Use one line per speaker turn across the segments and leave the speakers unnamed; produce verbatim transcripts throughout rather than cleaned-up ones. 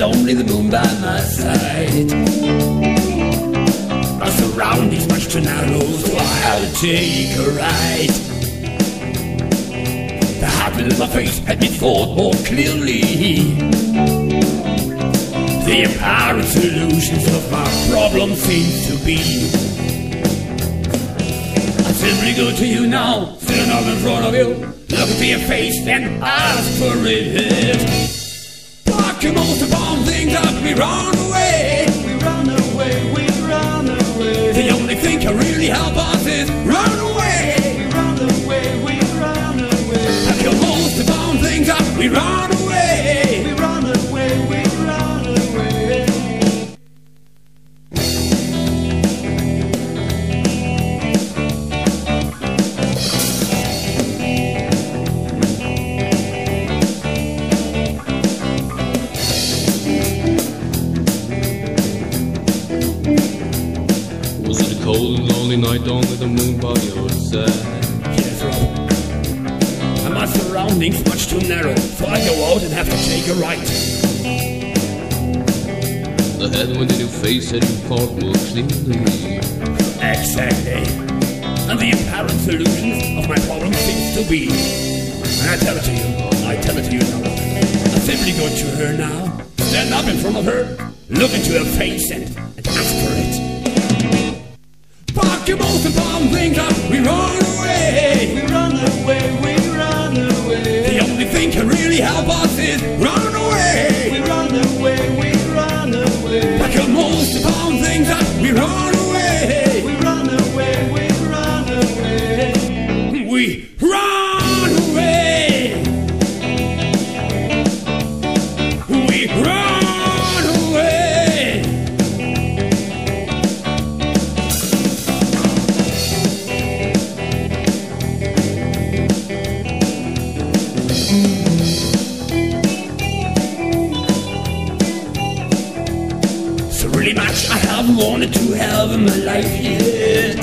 only the moon by my side. My surroundings much too narrow, so I had to take a ride. The habit in my face had me thought more clearly. The apparent solutions of my problem seems to be. I simply go to you now, stand up in front of you, look into your face and ask for it. Fuck your most important things that we run away.
We run away, we run away.
The only thing can really help us is run away.
We run away, we run away.
Fuck your most important things that we run away.
We run away, we run away.
Cold and lonely night, only the moon by your side.
Yes, Rob. And my surroundings much too narrow, so I go out and have to take a right.
The headwind in your face and you fought more clearly.
Exactly. And the apparent solutions of my problem seems to be. And I tell it to you, I tell it to you now. I simply go to her now, stand up in front of her, look into her face and, and ask for it. Fuck your most important things up, we run away.
We run away, we run away.
The only thing can really help us is run away.
We run away, we run away.
Fuck your most important things up, we run away.
We run away, we run away.
We run away. We run away. So really much I haven't wanted to have in my life yet.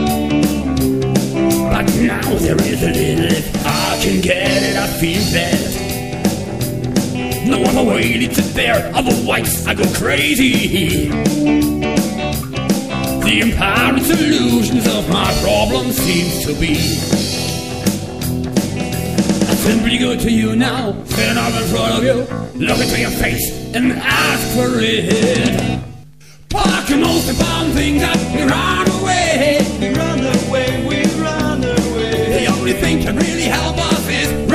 But now there is a little, if I can get it, I feel bad. No other way to bear, otherwise I go crazy. The apparent solutions of my problem seems to be. I simply go to you now, stand up in front of you, look into your face and ask for it. Fuck your most important things up, we run away.
We run away, we run away.
The only thing can really help us is